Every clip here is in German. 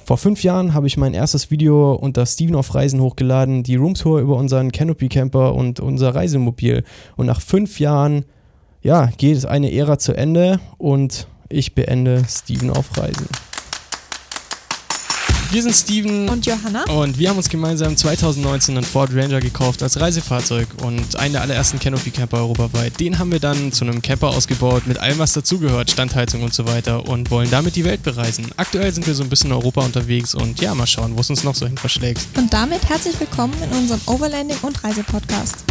Vor 5 Jahren habe ich mein erstes Video unter Steven auf Reisen hochgeladen, die Roomtour über unseren Canopy Camper und unser Reisemobil. Und nach 5 Jahren, ja, geht eine Ära zu Ende und ich beende Steven auf Reisen. Wir sind Steven und Johanna und wir haben uns gemeinsam 2019 einen Ford Ranger gekauft als Reisefahrzeug und einen der allerersten Canopy Camper europaweit. Den haben wir dann zu einem Camper ausgebaut mit allem, was dazugehört, Standheizung und so weiter und wollen damit die Welt bereisen. Aktuell sind wir so ein bisschen in Europa unterwegs und ja, mal schauen, wo es uns noch so hin verschlägt. Und damit herzlich willkommen in unserem Overlanding und Reisepodcast.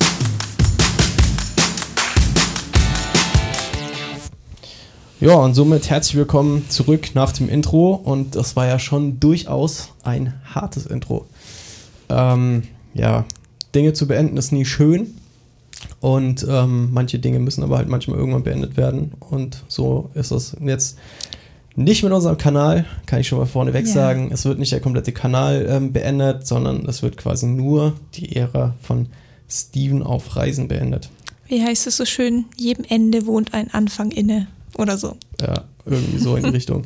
Ja, und somit herzlich willkommen zurück nach dem Intro und das war ja schon durchaus ein hartes Intro. Ja, Dinge zu beenden ist nie schön und manche Dinge müssen aber halt manchmal irgendwann beendet werden und so ist es jetzt nicht mit unserem Kanal, kann ich schon mal vorneweg sagen. Es wird nicht der komplette Kanal beendet, sondern es wird quasi nur die Ära von Steven auf Reisen beendet. Wie heißt es so schön? Jedem Ende wohnt ein Anfang inne. Oder so. Ja, irgendwie so in die Richtung.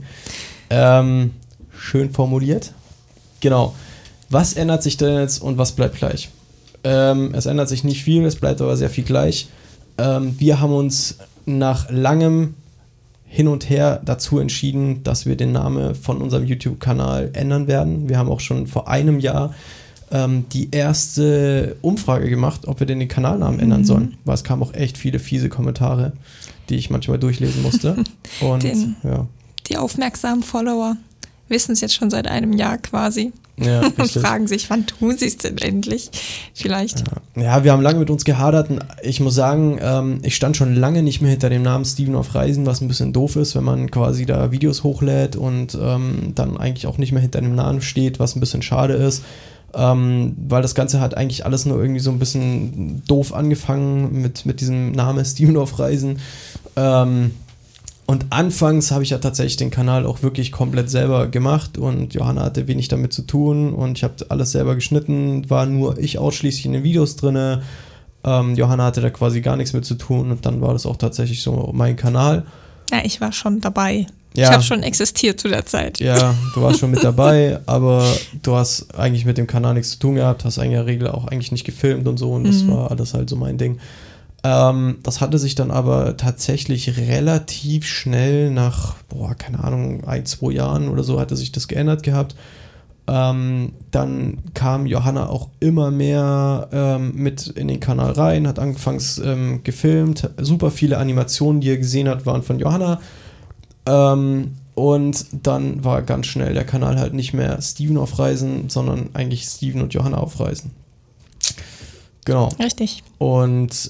Schön formuliert. Genau. Was ändert sich denn jetzt und was bleibt gleich? Es ändert sich nicht viel, es bleibt aber sehr viel gleich. Wir haben uns nach langem Hin und Her dazu entschieden, dass wir den Namen von unserem YouTube-Kanal ändern werden. Wir haben auch schon vor einem Jahr die erste Umfrage gemacht, ob wir den Kanalnamen ändern sollen. Weil es kamen auch echt viele fiese Kommentare, die ich manchmal durchlesen musste. Und die aufmerksamen Follower wissen es jetzt schon seit einem Jahr quasi. Ja, und fragen sich, wann tun sie es denn endlich? Vielleicht. Ja, wir haben lange mit uns gehadert und ich muss sagen, ich stand schon lange nicht mehr hinter dem Namen Steven auf Reisen, was ein bisschen doof ist, wenn man quasi da Videos hochlädt und dann eigentlich auch nicht mehr hinter dem Namen steht, was ein bisschen schade ist. Weil das Ganze hat eigentlich alles nur irgendwie so ein bisschen doof angefangen mit diesem Namen Steven auf Reisen. Und anfangs habe ich ja tatsächlich den Kanal auch wirklich komplett selber gemacht und Johanna hatte wenig damit zu tun und ich habe alles selber geschnitten, war nur ich ausschließlich in den Videos drin. Johanna hatte da quasi gar nichts mit zu tun und dann war das auch tatsächlich so mein Kanal. Ja, ich war schon dabei. Ja. Ich habe schon existiert zu der Zeit. Ja, du warst schon mit dabei, aber du hast eigentlich mit dem Kanal nichts zu tun gehabt, hast in der Regel auch eigentlich nicht gefilmt und so und das war alles halt so mein Ding. Das hatte sich dann aber tatsächlich relativ schnell nach, keine Ahnung, 1-2 Jahren oder so hatte sich das geändert gehabt. Dann kam Johanna auch immer mehr mit in den Kanal rein, hat anfangs gefilmt, super viele Animationen, die ihr gesehen habt, waren von Johanna. Und dann war ganz schnell der Kanal halt nicht mehr Steven auf Reisen, sondern eigentlich Steven und Johanna auf Reisen. Genau. Richtig. Und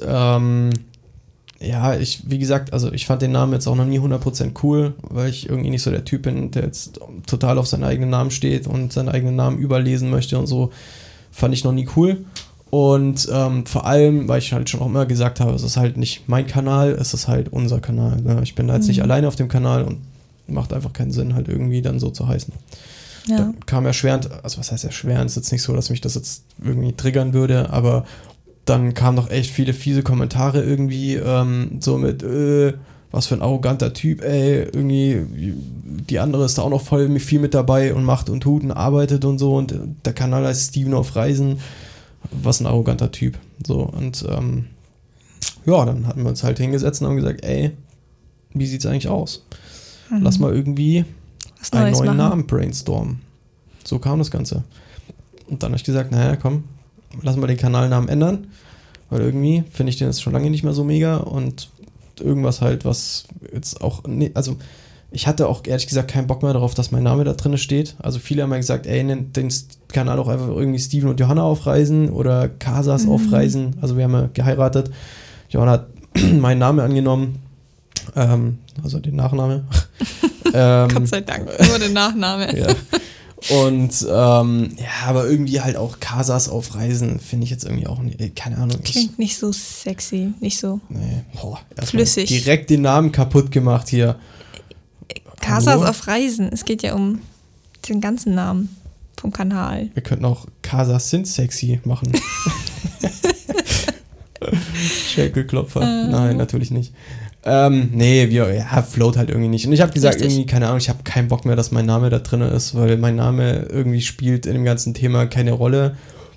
wie gesagt, also ich fand den Namen jetzt auch noch nie 100% cool, weil ich irgendwie nicht so der Typ bin, der jetzt total auf seinen eigenen Namen steht und seinen eigenen Namen überlesen möchte und so. Fand ich noch nie cool. Und vor allem, weil ich halt schon auch immer gesagt habe, es ist halt nicht mein Kanal, es ist halt unser Kanal. Ne? Ich bin da jetzt nicht alleine auf dem Kanal und macht einfach keinen Sinn, halt irgendwie dann so zu heißen. Ja. Da kam erschwerend, also was heißt erschwerend, ist jetzt nicht so, dass mich das jetzt irgendwie triggern würde, aber dann kamen doch echt viele fiese Kommentare irgendwie, so mit, was für ein arroganter Typ, ey, irgendwie, die andere ist da auch noch voll viel mit dabei und macht und tut und arbeitet und so und der Kanal heißt Steven auf Reisen. Was ein arroganter Typ. So, und dann hatten wir uns halt hingesetzt und haben gesagt, ey, wie sieht's eigentlich aus? Lass mal irgendwie einen neuen Namen brainstormen. So kam das Ganze. Und dann habe ich gesagt, naja, komm, lass mal den Kanalnamen ändern, weil irgendwie finde ich den jetzt schon lange nicht mehr so mega und irgendwas halt, was jetzt auch, also ich hatte auch ehrlich gesagt keinen Bock mehr darauf, dass mein Name da drin steht. Also viele haben ja gesagt, ey, nennt den Kanal auch einfach irgendwie Steven und Johanna auf Reisen oder Casas auf Reisen. Also wir haben ja geheiratet. Johanna hat meinen Namen angenommen, also den Nachname. Gott sei Dank, nur den Nachname. Ja. Und aber irgendwie halt auch Casas auf Reisen finde ich jetzt irgendwie auch nicht, keine Ahnung. Klingt nicht so sexy, nicht so flüssig. Direkt den Namen kaputt gemacht hier. Casas auf Reisen. Es geht ja um den ganzen Namen vom Kanal. Wir könnten auch Casas sind sexy machen. Schäkelklopfer. Nein, natürlich nicht. float halt irgendwie nicht. Und ich habe gesagt, Richtig. irgendwie, keine Ahnung, ich habe keinen Bock mehr, dass mein Name da drin ist, weil mein Name irgendwie spielt in dem ganzen Thema keine Rolle.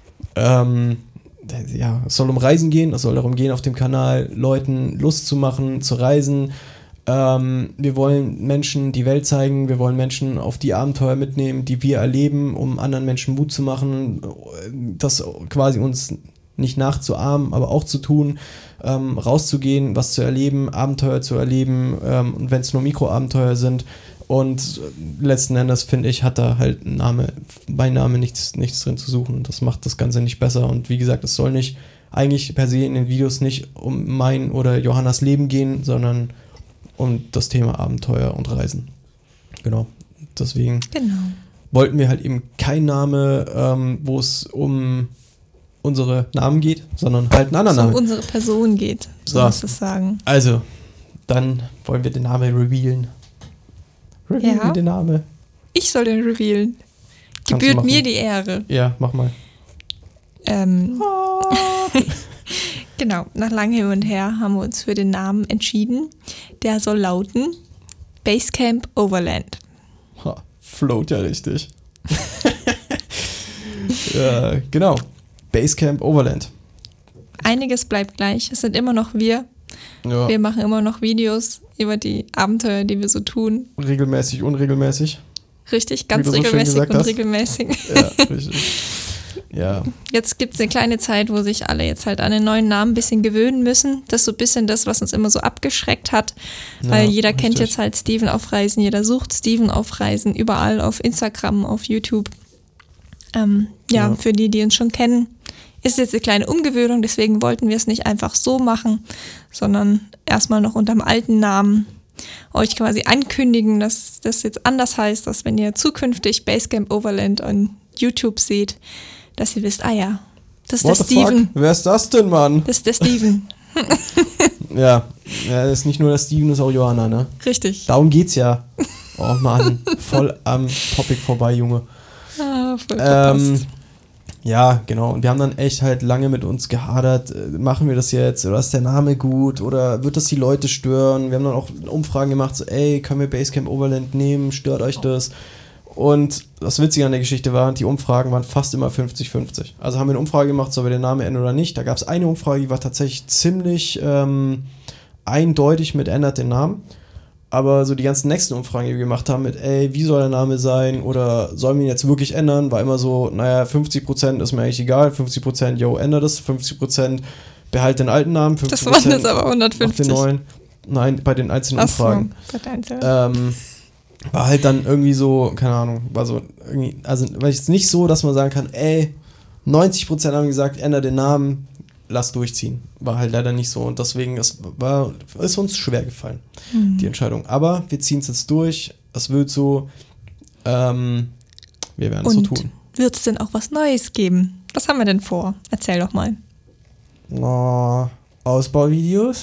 Es soll um Reisen gehen, es soll darum gehen, auf dem Kanal Leuten Lust zu machen, zu reisen. Wir wollen Menschen die Welt zeigen, wir wollen Menschen auf die Abenteuer mitnehmen, die wir erleben, um anderen Menschen Mut zu machen, das quasi uns nicht nachzuahmen, aber auch zu tun, rauszugehen, was zu erleben, Abenteuer zu erleben, und wenn es nur Mikroabenteuer sind. Und letzten Endes, finde ich, hat da halt mein Name nichts drin zu suchen. Das macht das Ganze nicht besser. Und wie gesagt, es soll nicht eigentlich per se in den Videos nicht um mein oder Johannas Leben gehen, sondern um das Thema Abenteuer und Reisen. Genau. Deswegen wollten wir halt eben kein Name, wo es um unsere Namen geht, sondern halt einen anderen Namen. Um unsere Person geht, so muss ich sagen. Also, dann wollen wir den Namen revealen. Reveal den Namen. Ich soll den revealen. Gebührt mir die Ehre. Ja, mach mal. Genau, nach langem Hin und Her haben wir uns für den Namen entschieden. Der soll lauten Basecamp Overland. Float ja richtig. Ja, genau. Basecamp Overland. Einiges bleibt gleich. Es sind immer noch wir. Ja. Wir machen immer noch Videos über die Abenteuer, die wir so tun. Regelmäßig, unregelmäßig. Richtig, ganz regelmäßig und regelmäßig. Ja, richtig. Ja. Jetzt gibt es eine kleine Zeit, wo sich alle jetzt halt an den neuen Namen ein bisschen gewöhnen müssen. Das ist so ein bisschen das, was uns immer so abgeschregt hat. Weil jeder kennt jetzt halt Steven auf Reisen, jeder sucht Steven auf Reisen, überall auf Instagram, auf YouTube. Für die uns schon kennen, ist jetzt eine kleine Umgewöhnung, deswegen wollten wir es nicht einfach so machen, sondern erstmal noch unter dem alten Namen euch quasi ankündigen, dass das jetzt anders heißt, dass wenn ihr zukünftig Basecamp Overland on YouTube seht, dass ihr wisst, das ist der Steven. Wer ist das denn, Mann? Das ist der Steven. Ja, das ist nicht nur der Steven, das ist auch Johanna, ne? Richtig. Darum geht's ja. Oh Mann, voll am Topic vorbei, Junge. Voll verpasst. Ja, genau. Und wir haben dann echt halt lange mit uns gehadert, machen wir das jetzt oder ist der Name gut oder wird das die Leute stören? Wir haben dann auch Umfragen gemacht, so können wir Basecamp Overland nehmen, stört euch das? Und das Witzige an der Geschichte war, die Umfragen waren fast immer 50-50. Also haben wir eine Umfrage gemacht, soll wir den Namen ändern oder nicht. Da gab es eine Umfrage, die war tatsächlich ziemlich eindeutig mit ändert den Namen. Aber so die ganzen nächsten Umfragen, die wir gemacht haben mit, wie soll der Name sein oder sollen wir ihn jetzt wirklich ändern, war immer so, 50% ist mir eigentlich egal, 50% ändert es, 50% behalt den alten Namen, 50% das waren jetzt aber 150. Den neuen. Nein, bei den einzelnen Umfragen. Bei den einzelnen. War halt dann irgendwie so, keine Ahnung, war so irgendwie, also war jetzt nicht so, dass man sagen kann, 90% haben gesagt, ändere den Namen, lass durchziehen. War halt leider nicht so und deswegen ist uns schwer gefallen, die Entscheidung. Aber wir ziehen es jetzt durch, es wird so, wir werden es so tun. Wird es denn auch was Neues geben? Was haben wir denn vor? Erzähl doch mal. Ausbauvideos?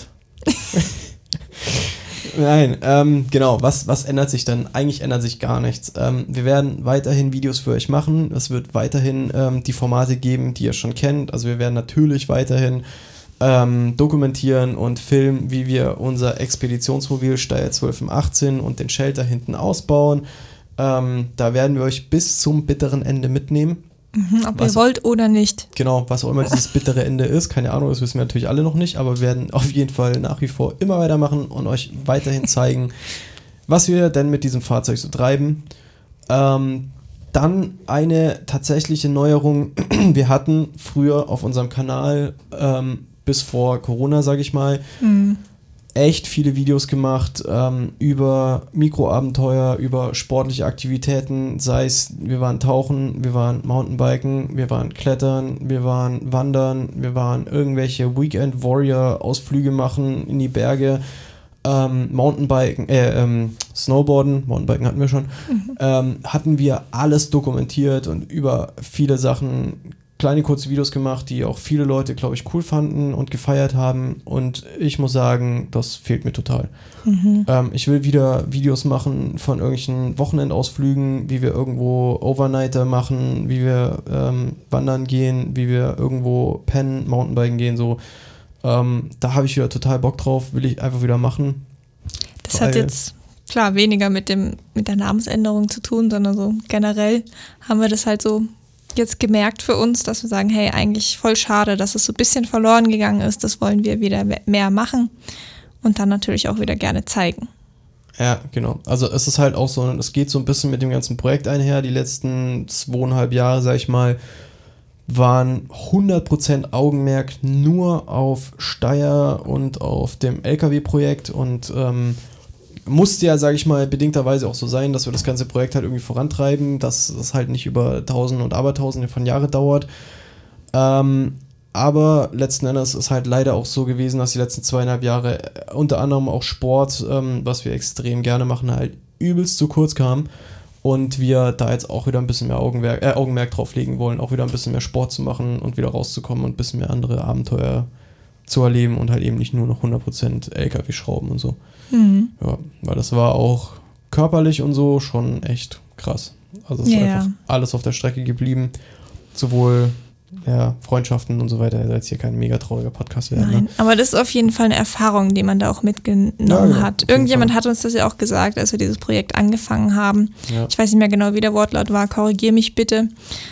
Nein, genau, was ändert sich denn? Eigentlich ändert sich gar nichts. Wir werden weiterhin Videos für euch machen. Es wird weiterhin die Formate geben, die ihr schon kennt. Also wir werden natürlich weiterhin dokumentieren und filmen, wie wir unser Expeditionsmobil Steyr 12M18 und den Shelter hinten ausbauen. Da werden wir euch bis zum bitteren Ende mitnehmen. Ob ihr wollt oder nicht. Genau, was auch immer dieses bittere Ende ist, keine Ahnung, das wissen wir natürlich alle noch nicht, aber wir werden auf jeden Fall nach wie vor immer weitermachen und euch weiterhin zeigen, was wir denn mit diesem Fahrzeug so treiben. Dann eine tatsächliche Neuerung, wir hatten früher auf unserem Kanal, bis vor Corona, sage ich mal, echt viele Videos gemacht über Mikroabenteuer, über sportliche Aktivitäten, sei es, wir waren tauchen, wir waren Mountainbiken, wir waren klettern, wir waren wandern, wir waren irgendwelche Weekend-Warrior-Ausflüge machen in die Berge, Snowboarden, Mountainbiken hatten wir schon, hatten wir alles dokumentiert und über viele Sachen kleine kurze Videos gemacht, die auch viele Leute, glaube ich, cool fanden und gefeiert haben und ich muss sagen, das fehlt mir total. Ich will wieder Videos machen von irgendwelchen Wochenendausflügen, wie wir irgendwo Overnighter machen, wie wir wandern gehen, wie wir irgendwo pennen, Mountainbiken gehen, so Da habe ich wieder total Bock drauf, will ich einfach wieder machen. Das hat jetzt, klar, weniger mit der Namensänderung zu tun, sondern so generell haben wir das halt so jetzt gemerkt für uns, dass wir sagen, hey, eigentlich voll schade, dass es so ein bisschen verloren gegangen ist, das wollen wir wieder mehr machen und dann natürlich auch wieder gerne zeigen. Ja, genau. Also es ist halt auch so, es geht so ein bisschen mit dem ganzen Projekt einher. Die letzten 2,5 Jahre, sag ich mal, waren 100% Augenmerk nur auf Steyr und auf dem LKW-Projekt und musste ja, sage ich mal, bedingterweise auch so sein, dass wir das ganze Projekt halt irgendwie vorantreiben, dass es halt nicht über Tausende und Abertausende von Jahren dauert. Aber letzten Endes ist halt leider auch so gewesen, dass die letzten 2,5 Jahre unter anderem auch Sport, was wir extrem gerne machen, halt übelst zu kurz kam. Und wir da jetzt auch wieder ein bisschen mehr Augenmerk drauf legen wollen, auch wieder ein bisschen mehr Sport zu machen und wieder rauszukommen und ein bisschen mehr andere Abenteuer zu erleben und halt eben nicht nur noch 100% LKW schrauben und so. Mhm. Ja, weil das war auch körperlich und so schon echt krass. Also es ist einfach alles auf der Strecke geblieben. Sowohl Freundschaften und so weiter. Das soll jetzt hier kein mega trauriger Podcast werden. Nein, ne? Aber das ist auf jeden Fall eine Erfahrung, die man da auch mitgenommen hat. Irgendjemand hat uns das ja auch gesagt, als wir dieses Projekt angefangen haben. Ja. Ich weiß nicht mehr genau, wie der Wortlaut war. Korrigier mich bitte.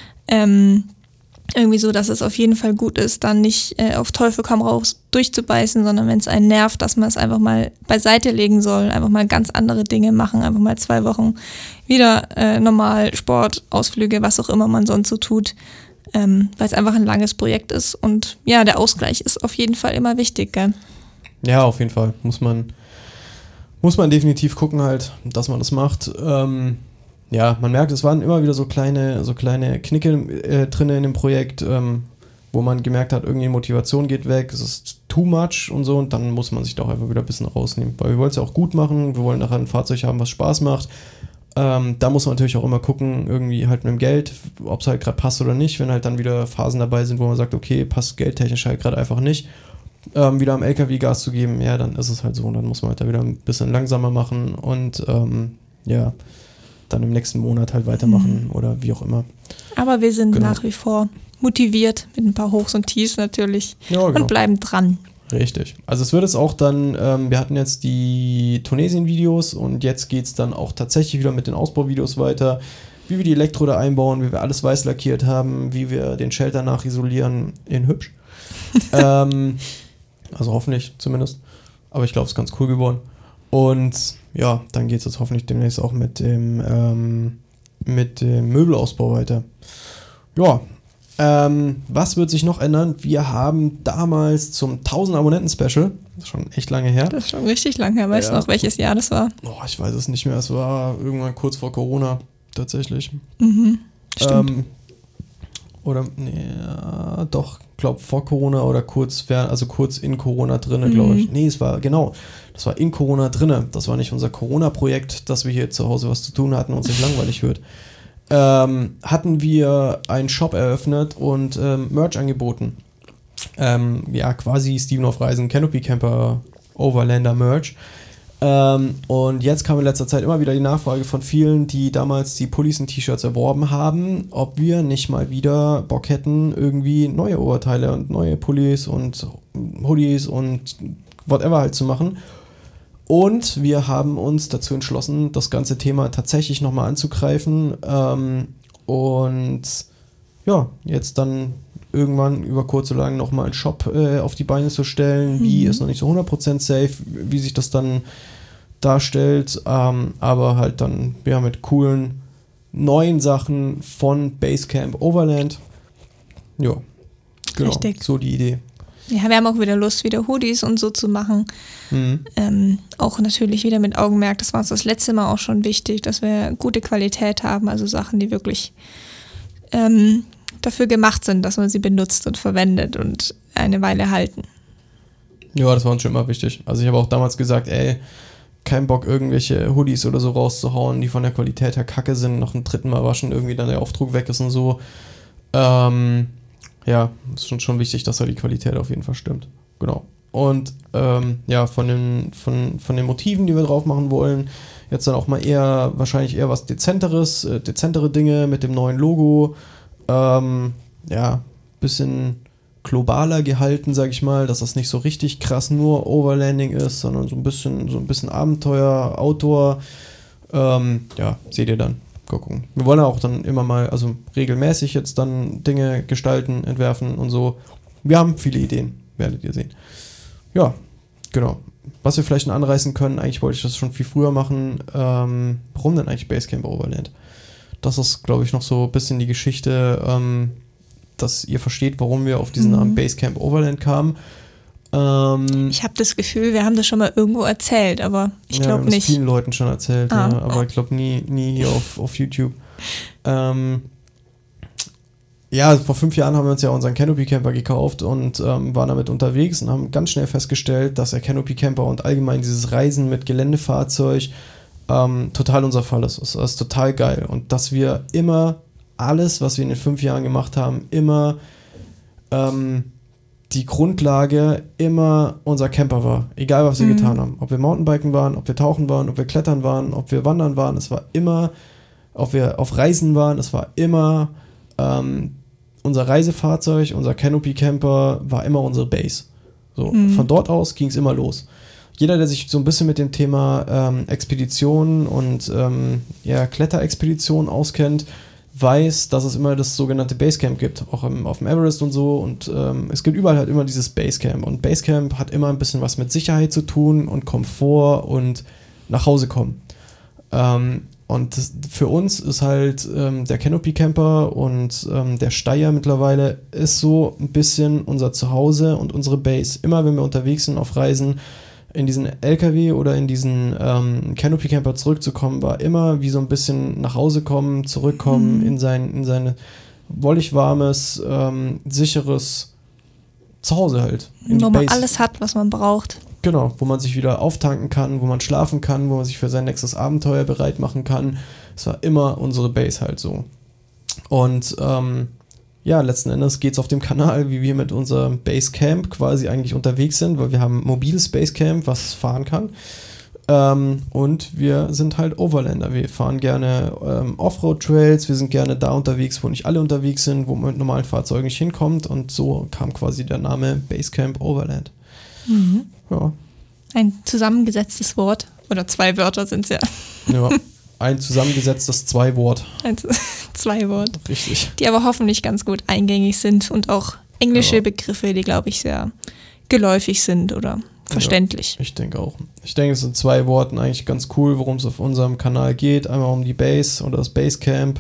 Irgendwie so, dass es auf jeden Fall gut ist, dann nicht auf Teufel komm raus durchzubeißen, sondern wenn es einen nervt, dass man es einfach mal beiseite legen soll, einfach mal ganz andere Dinge machen, einfach mal 2 Wochen wieder normal Sport, Ausflüge, was auch immer man sonst so tut, weil es einfach ein langes Projekt ist und ja, der Ausgleich ist auf jeden Fall immer wichtig, gell? Ja, auf jeden Fall. Muss man definitiv gucken halt, dass man das macht. Ja, man merkt, es waren immer wieder so kleine Knicke drin in dem Projekt, wo man gemerkt hat, irgendwie Motivation geht weg, es ist too much und so und dann muss man sich doch einfach wieder ein bisschen rausnehmen, weil wir wollen es ja auch gut machen, wir wollen nachher ein Fahrzeug haben, was Spaß macht. Da muss man natürlich auch immer gucken, irgendwie halt mit dem Geld, ob es halt gerade passt oder nicht, wenn halt dann wieder Phasen dabei sind, wo man sagt, okay, passt geldtechnisch halt gerade einfach nicht, wieder am LKW Gas zu geben, ja, dann ist es halt so und dann muss man halt da wieder ein bisschen langsamer machen und dann im nächsten Monat halt weitermachen oder wie auch immer. Aber wir sind nach wie vor motiviert mit ein paar Hochs und Tiefs natürlich und bleiben dran. Richtig. Also es wird es auch dann, wir hatten jetzt die Tunesien-Videos und jetzt geht es dann auch tatsächlich wieder mit den Ausbauvideos weiter, wie wir die Elektrode einbauen, wie wir alles weiß lackiert haben, wie wir den Shelter nachisolieren in hübsch. Also hoffentlich zumindest. Aber ich glaube, es ist ganz cool geworden. Und ja, dann geht es jetzt hoffentlich demnächst auch mit dem Möbelausbau weiter. Ja, was wird sich noch ändern? Wir haben damals zum 1000 Abonnenten-Special, das ist schon echt lange her. Das ist schon richtig lange her. Weißt du noch, welches Jahr das war? Oh, ich weiß es nicht mehr. Es war irgendwann kurz vor Corona, tatsächlich. Mhm, stimmt. Doch, glaube vor Corona oder kurz in Corona drinne, glaube ich. Nee, das war in Corona drinne. Das war nicht unser Corona-Projekt, dass wir hier zu Hause was zu tun hatten und sich langweilig wird. Hatten wir einen Shop eröffnet und Merch angeboten. Quasi Steven auf Reisen, Canopy Camper, Overlander Merch. Und jetzt kam in letzter Zeit immer wieder die Nachfrage von vielen, die damals die Pullis und T-Shirts erworben haben, ob wir nicht mal wieder Bock hätten, irgendwie neue Oberteile und neue Pullis und Hoodies und whatever halt zu machen. Und wir haben uns dazu entschlossen, das ganze Thema tatsächlich nochmal anzugreifen und ja, jetzt dann irgendwann über kurz oder lang nochmal einen Shop auf die Beine zu stellen. Wie ist noch nicht so 100% safe, wie sich das dann darstellt, aber halt dann mit coolen neuen Sachen von Basecamp Overland. Ja, genau, richtig. So die Idee. Ja, wir haben auch wieder Lust, wieder Hoodies und so zu machen. Auch natürlich wieder mit Augenmerk, das war uns das letzte Mal auch schon wichtig, dass wir gute Qualität haben, also Sachen, die wirklich dafür gemacht sind, dass man sie benutzt und verwendet und eine Weile halten. Ja, das war uns schon immer wichtig. Also ich habe auch damals gesagt, kein Bock, irgendwelche Hoodies oder so rauszuhauen, die von der Qualität her kacke sind, noch ein dritten Mal waschen, irgendwie dann der Aufdruck weg ist und so. Ja, ist schon wichtig, dass da die Qualität auf jeden Fall stimmt. Genau. Und von den Motiven, die wir drauf machen wollen, jetzt dann auch mal wahrscheinlich eher was dezentere Dinge mit dem neuen Logo. Bisschen globaler gehalten, sag ich mal, dass das nicht so richtig krass nur Overlanding ist, sondern so ein bisschen Abenteuer, Outdoor. Ja, seht ihr dann. Gucken. Wir wollen auch dann immer mal, also regelmäßig jetzt dann Dinge gestalten, entwerfen und so. Wir haben viele Ideen, werdet ihr sehen. Ja, genau. Was wir vielleicht noch anreißen können, eigentlich wollte ich das schon viel früher machen. Warum denn eigentlich Basecamp Overland? Das ist, glaube ich, noch so ein bisschen die Geschichte, dass ihr versteht, warum wir auf diesen Namen Basecamp Overland kamen. Ich habe das Gefühl, wir haben das schon mal irgendwo erzählt, aber ich glaube nicht. Wir haben das vielen Leuten schon erzählt, aber ich glaube nie hier auf YouTube. Ja, vor 5 Jahren haben wir uns ja unseren Canopy Camper gekauft und waren damit unterwegs und haben ganz schnell festgestellt, dass der Canopy Camper und allgemein dieses Reisen mit Geländefahrzeug total unser Fall ist. Das ist total geil und dass wir immer alles, was wir in den 5 Jahren gemacht haben, immer die Grundlage immer unser Camper war. Egal, was wir getan haben. Ob wir Mountainbiken waren, ob wir tauchen waren, ob wir klettern waren, ob wir wandern waren. Es war immer, ob wir auf Reisen waren, es war immer unser Reisefahrzeug, unser Canopy Camper war immer unsere Base. So, von dort aus ging es immer los. Jeder, der sich so ein bisschen mit dem Thema Expeditionen und Kletterexpeditionen auskennt, weiß, dass es immer das sogenannte Basecamp gibt, auch auf dem Everest und so und es gibt überall halt immer dieses Basecamp und Basecamp hat immer ein bisschen was mit Sicherheit zu tun und Komfort und nach Hause kommen. Und für uns ist halt der Canopy Camper und der Steyr mittlerweile ist so ein bisschen unser Zuhause und unsere Base. Immer wenn wir unterwegs sind auf Reisen, in diesen LKW oder in diesen Canopy Camper zurückzukommen, war immer wie so ein bisschen nach Hause kommen, zurückkommen in sein wollig warmes, sicheres Zuhause halt. Wo man alles hat, was man braucht. Genau, wo man sich wieder auftanken kann, wo man schlafen kann, wo man sich für sein nächstes Abenteuer bereit machen kann. Es war immer unsere Base halt so. Und letzten Endes geht es auf dem Kanal, wie wir mit unserem Basecamp quasi eigentlich unterwegs sind, weil wir haben ein mobiles Basecamp, was fahren kann. Und wir sind halt Overlander. Wir fahren gerne Offroad-Trails, wir sind gerne da unterwegs, wo nicht alle unterwegs sind, wo man mit normalen Fahrzeugen nicht hinkommt. Und so kam quasi der Name Basecamp Overland. Ja. Ein zusammengesetztes Wort. Oder 2 Wörter sind es ja. Ja, ein zusammengesetztes 2-Wort. 2 Wort. Richtig. Die aber hoffentlich ganz gut eingängig sind und auch englische Begriffe, die, glaube ich, sehr geläufig sind oder verständlich. Ja, ich denke auch. Ich denke, es sind 2 Worten eigentlich ganz cool, worum es auf unserem Kanal geht. Einmal um die Base oder das Basecamp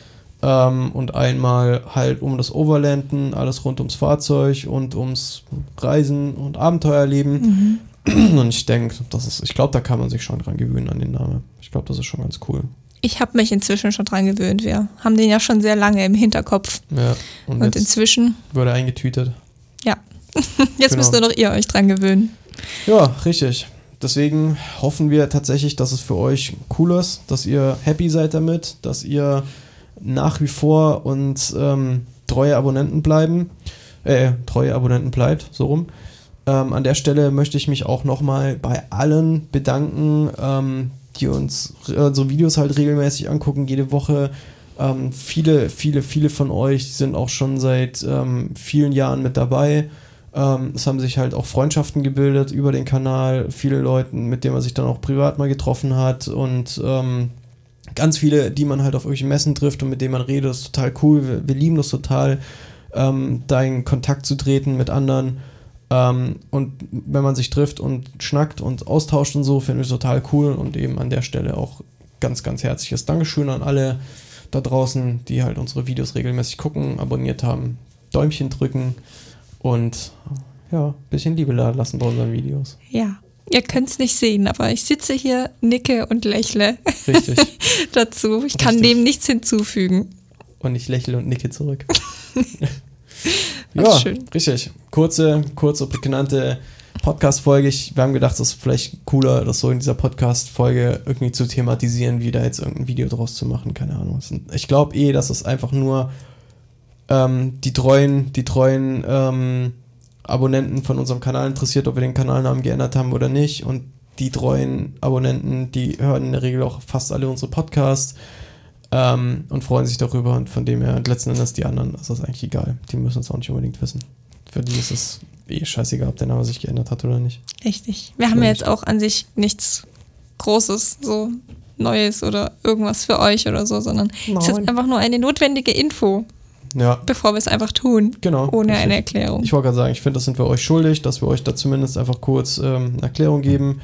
und einmal halt um das Overlanden, alles rund ums Fahrzeug und ums Reisen und Abenteuerleben. Und ich denke, ich glaube, da kann man sich schon dran gewöhnen an den Namen. Ich glaube, das ist schon ganz cool. Ich habe mich inzwischen schon dran gewöhnt. Wir haben den ja schon sehr lange im Hinterkopf. Ja, und inzwischen wird er eingetütet. Ja, jetzt müsst nur noch ihr euch dran gewöhnen. Ja, richtig. Deswegen hoffen wir tatsächlich, dass es für euch cool ist, dass ihr happy seid damit, dass ihr nach wie vor uns treue Abonnenten bleibt, so rum. An der Stelle möchte ich mich auch nochmal bei allen bedanken, die uns so Videos halt regelmäßig angucken, jede Woche. Viele von euch sind auch schon seit vielen Jahren mit dabei. Es haben sich halt auch Freundschaften gebildet über den Kanal, viele Leute, mit denen man sich dann auch privat mal getroffen hat und ganz viele, die man halt auf irgendwelchen Messen trifft und mit denen man redet, das ist total cool. Wir lieben das total, da in Kontakt zu treten mit anderen. Und wenn man sich trifft und schnackt und austauscht und so, finde ich total cool und eben an der Stelle auch ganz, ganz herzliches Dankeschön an alle da draußen, die halt unsere Videos regelmäßig gucken, abonniert haben, Däumchen drücken und ja, ein bisschen Liebe da lassen bei unseren Videos. Ja, ihr könnt es nicht sehen, aber ich sitze hier, nicke und lächle. Richtig. dazu. Ich kann dem nichts hinzufügen. Und ich lächle und nicke zurück. Ja, schön. Richtig. Kurze, prägnante Podcast-Folge. Wir haben gedacht, es ist vielleicht cooler, das so in dieser Podcast-Folge irgendwie zu thematisieren, wie da jetzt irgendein Video draus zu machen. Keine Ahnung. Ich glaube dass es einfach nur die treuen Abonnenten von unserem Kanal interessiert, ob wir den Kanalnamen geändert haben oder nicht. Und die treuen Abonnenten, die hören in der Regel auch fast alle unsere Podcasts und freuen sich darüber. Und von dem her, letzten Endes die anderen, ist das eigentlich egal. Die müssen es auch nicht unbedingt wissen. für die ist es scheißegal, ob der Name sich geändert hat oder nicht. Richtig. Wir haben ja jetzt auch an sich nichts Großes, so Neues oder irgendwas für euch oder so, sondern es ist einfach nur eine notwendige Info, bevor wir es einfach tun, ohne eine Erklärung. Ich wollte gerade sagen, ich finde, das sind wir euch schuldig, dass wir euch da zumindest einfach kurz eine Erklärung geben.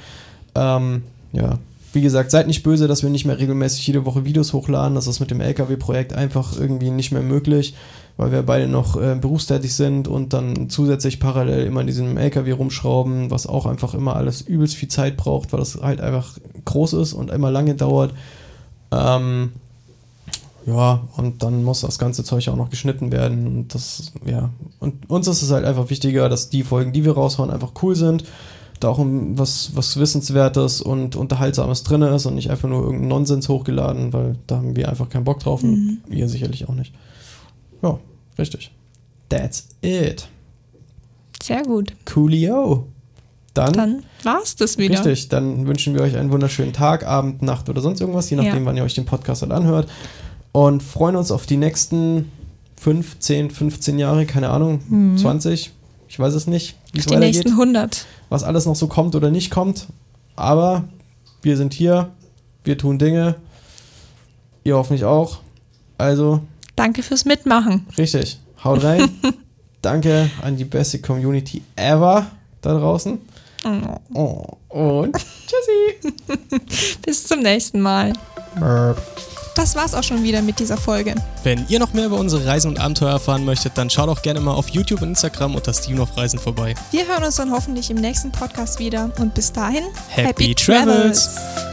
Wie gesagt, seid nicht böse, dass wir nicht mehr regelmäßig jede Woche Videos hochladen. Das ist mit dem LKW-Projekt einfach irgendwie nicht mehr möglich, weil wir beide noch berufstätig sind und dann zusätzlich parallel immer in diesem LKW rumschrauben, was auch einfach immer alles übelst viel Zeit braucht, weil das halt einfach groß ist und immer lange dauert. Und dann muss das ganze Zeug auch noch geschnitten werden. Und uns ist es halt einfach wichtiger, dass die Folgen, die wir raushauen, einfach cool sind, da auch was Wissenswertes und Unterhaltsames drin ist und nicht einfach nur irgendeinen Nonsens hochgeladen, weil da haben wir einfach keinen Bock drauf und ihr sicherlich auch nicht. Ja, richtig. That's it. Sehr gut. Coolio. Dann war's das wieder. Richtig, dann wünschen wir euch einen wunderschönen Tag, Abend, Nacht oder sonst irgendwas, je nachdem, wann ihr euch den Podcast halt anhört. Und freuen uns auf die nächsten 15 Jahre, keine Ahnung, 20, ich weiß es nicht, wie es weitergeht. Die nächsten 100. Was alles noch so kommt oder nicht kommt. Aber wir sind hier, wir tun Dinge, ihr hoffentlich auch. Also danke fürs Mitmachen. Richtig, haut rein. Danke an die beste Community ever da draußen. Und tschüssi. Bis zum nächsten Mal. Burp. Das war's auch schon wieder mit dieser Folge. Wenn ihr noch mehr über unsere Reisen und Abenteuer erfahren möchtet, dann schaut auch gerne mal auf YouTube und Instagram unter Steven auf Reisen vorbei. Wir hören uns dann hoffentlich im nächsten Podcast wieder und bis dahin, Happy Travels!